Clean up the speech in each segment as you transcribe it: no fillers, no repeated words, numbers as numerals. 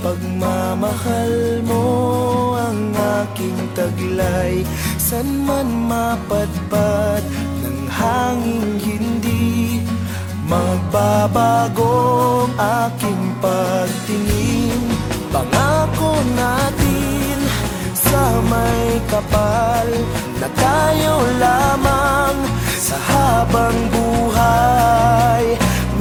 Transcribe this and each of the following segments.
pagmamahal mo ang aking taglay. San man mapadpad ng hanging hindi magbabago ang aking pagtingin. Pangako natin sa may kapal na tayo lamang sa habang buhay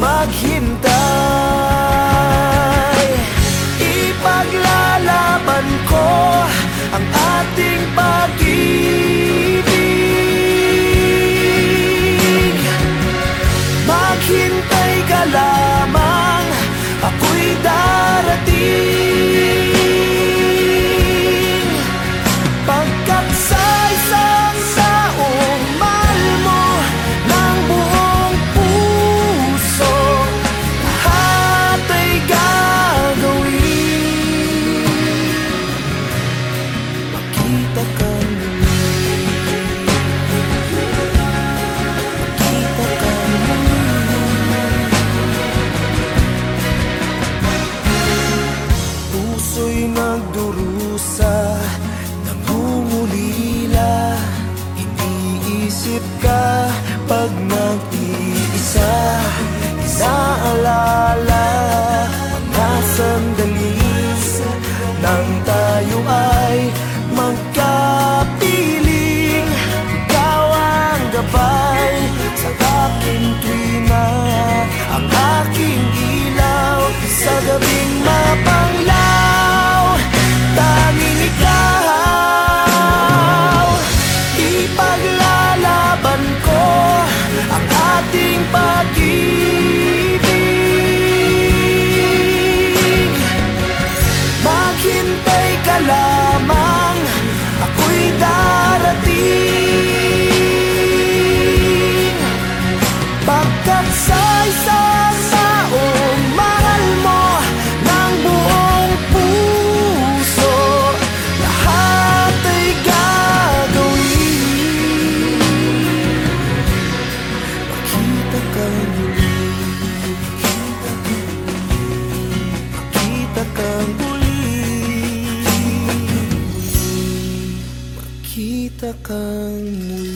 maghintay. Ipaglalaban ko ang ating pag-ibig. Maghintay ka lamang, ako'y darating. Pagkat sa isang taong mahal mo ng buong puso, lahat ay gagawin. Makita ka muli, makita ka muli. Puso'y nagdurusa, nangungulila. Iniisip ka pag nag-iisa. Inaalala mga sandali nang tayo ay magkapiling. Ikaw ang gabay sa aking tuwina, ang aking ilaw sa gabing mapanglaw. Tanging ikaw, ipaglalaban ko ang ating pag-ibig. Maghintay ka lamang, ako'y darating. Pagkat sa isang taong mahal mo ng buong puso, lahat ay gagawin. Makita ka muli, makita ka muli, makita ka muli.